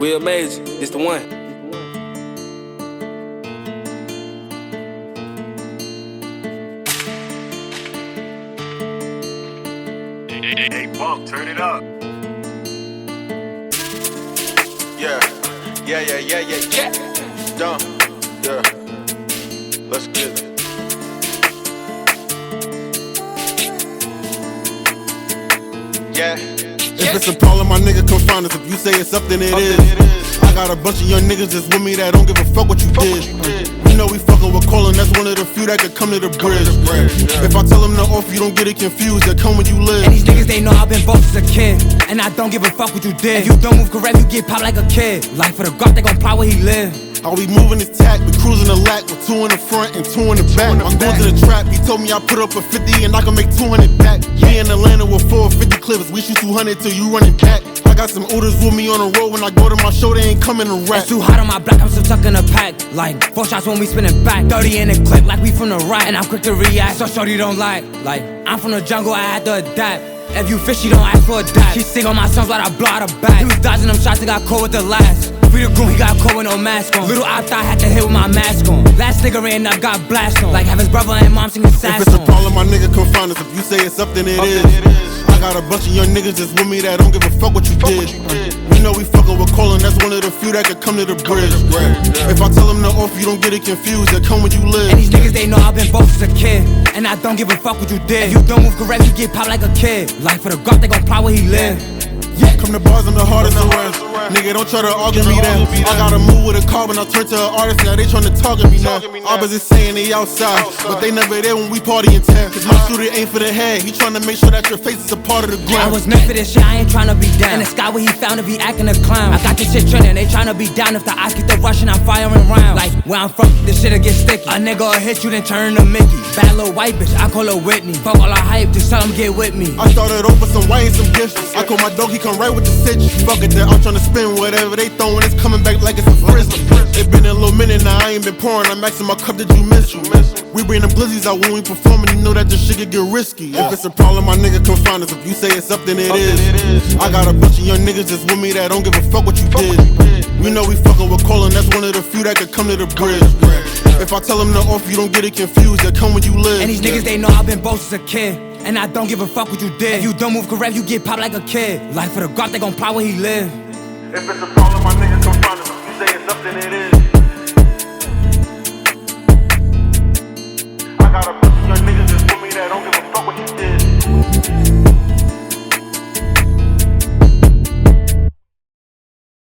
Will Major, it's the one. Hey, Bunk, turn it up. Yeah. Dumb. Yeah. Let's get it. Yeah. If it's a problem, my nigga come find us. If you say it's up, then it is. I got a bunch of young niggas that's with me that don't give a fuck what you did. You know we fucking with Colin, that's one of the few that could come to the bridge. If I tell them to off, you don't get it confused, they come when you live. And these niggas, they know I've been both as a kid, and I don't give a fuck what you did. If you don't move correct, you get popped like a kid. Like for the guard, they gon' plot where he live. How we moving this tack, we cruising the lack with 2 in the front and 2 in the back. I'm going to the trap, he told me I put up a 50 and I can make 200 back. Me in Atlanta with 450 clips, we shoot 200 till you running back. I got some oodles with me on the road, when I go to my show they ain't coming to rap. It's too hot on my block, I'm still tucking a pack. Like 4 shots when we spinning back, 30 in the clip like we from the right. And I'm quick to react, so shorty don't like I'm from the jungle, I had to adapt. If you fish, she don't ask for a dab. She sing on my songs while I blow out her back. He was dodging them shots and got caught with the last. Free the groom, he got caught with no mask on. Little op thought had to hit with my mask on. Last nigga ran up, got blast on. Like have his brother and mom singing sad songs. If it's a songs. problem, my nigga come find us. If you say it's up, then it is. I got a bunch of young niggas that's with me that don't give a fuck what you did. You know we fucking with Colin, that's one of the few that could come to the bridge. If I tell them to off, you don't get it confused, they come when you live. And these niggas, they know I've been both as a kid, and I don't give a fuck what you did. If you don't move correct, you get popped like a kid. Like for the guard, they gon' plot where he live. Yeah, come to bars, I'm the hardest around. Nigga, don't try to argue me down. I gotta move with a car when I turn to an artist. Now they tryna target me now. Opposites saying they outside, but they never there when we party in town. Cause my shooter ain't for the head, he tryna make sure that your face is a part of the ground. I was meant for this shit, I ain't tryna be down. In the sky where he found to be acting a clown. I got this shit trending, they tryna be down. If the eyes get the rushing, I'm firing rounds. Like where I'm from, this shit'll get sticky. A nigga will hit you, then turn to Mickey. Bad little white bitch, I call her Whitney. Fuck all our hype, just tell him get with me. I started over some white and some gifts. I call my dog, he come right with the stitch. Fuck it, I'm tryna spin whatever they throwin', it's coming back like it's a frisbee. It been a little minute now, I ain't been pouring, I'm maxing my cup, did you miss? We bring them glizzies out when we performin', you know that this shit could get risky. If it's a problem, my nigga come find us. If you say it's up, then it is. I got a bunch of young niggas that's with me that don't give a fuck what you did. You know we fucking with Colin, that's one of the few that could come to the bridge. If I tell them to off, you don't get it confused, they come when you live. And these niggas, they know I've been both as a kid, and I don't give a fuck what you did. If you don't move correct, you get popped like a kid. Like for the guard, they gon' plot where he live. If it's a problem, my nigga come find us. If you say it's up, then it is.